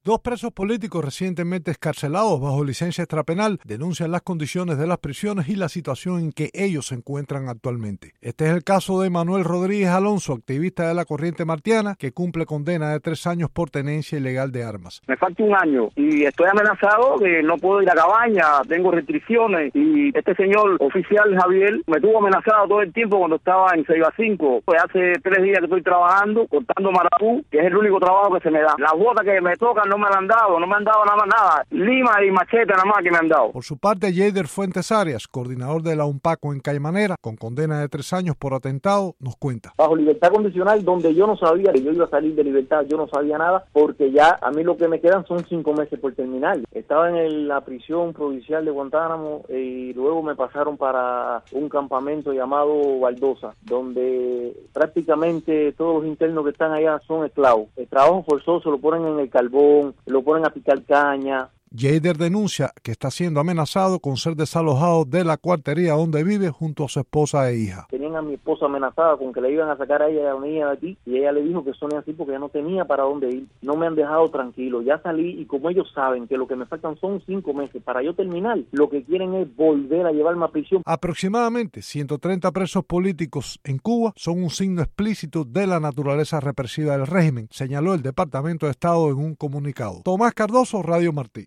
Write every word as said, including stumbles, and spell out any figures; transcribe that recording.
Dos presos políticos recientemente excarcelados bajo licencia extrapenal denuncian las condiciones de las prisiones y la situación en que ellos se encuentran actualmente. Este es el caso de Manuel Rodríguez Alonso, activista de la Corriente Martiana, que cumple condena de tres años por tenencia ilegal de armas. Me falta un año y estoy amenazado de no puedo ir a cabaña, tengo restricciones y este señor oficial Javier me tuvo amenazado todo el tiempo cuando estaba en Ceiba cinco. Pues hace tres días que estoy trabajando, cortando maracú, que es el único trabajo que se me da. Las botas que me tocan no me la han dado, no me han dado nada más nada. Lima y machete nada más que me han dado. Por su parte, Jader Fuentes Arias, coordinador de la UNPACO en Caimanera, con condena de tres años por atentado, nos cuenta. Bajo libertad condicional, donde yo no sabía que yo iba a salir de libertad, yo no sabía nada, porque ya a mí lo que me quedan son cinco meses por terminar. Estaba en el, la prisión provincial de Guantánamo y luego me pasaron para un campamento llamado Baldosa, donde prácticamente todos los internos que están allá son esclavos. El trabajo forzoso lo ponen en el carbón, lo ponen a picar caña. Jader denuncia que está siendo amenazado con ser desalojado de la cuartería donde vive junto a su esposa e hija. Tenían a mi esposa amenazada con que le iban a sacar a ella y a la niña de aquí y ella le dijo que eso no es así porque ya no tenía para dónde ir. No me han dejado tranquilo, ya salí y como ellos saben que lo que me faltan son cinco meses para yo terminar, lo que quieren es volver a llevarme a prisión. Aproximadamente ciento treinta presos políticos en Cuba son un signo explícito de la naturaleza represiva del régimen, señaló el Departamento de Estado en un comunicado. Tomás Cardoso, Radio Martí.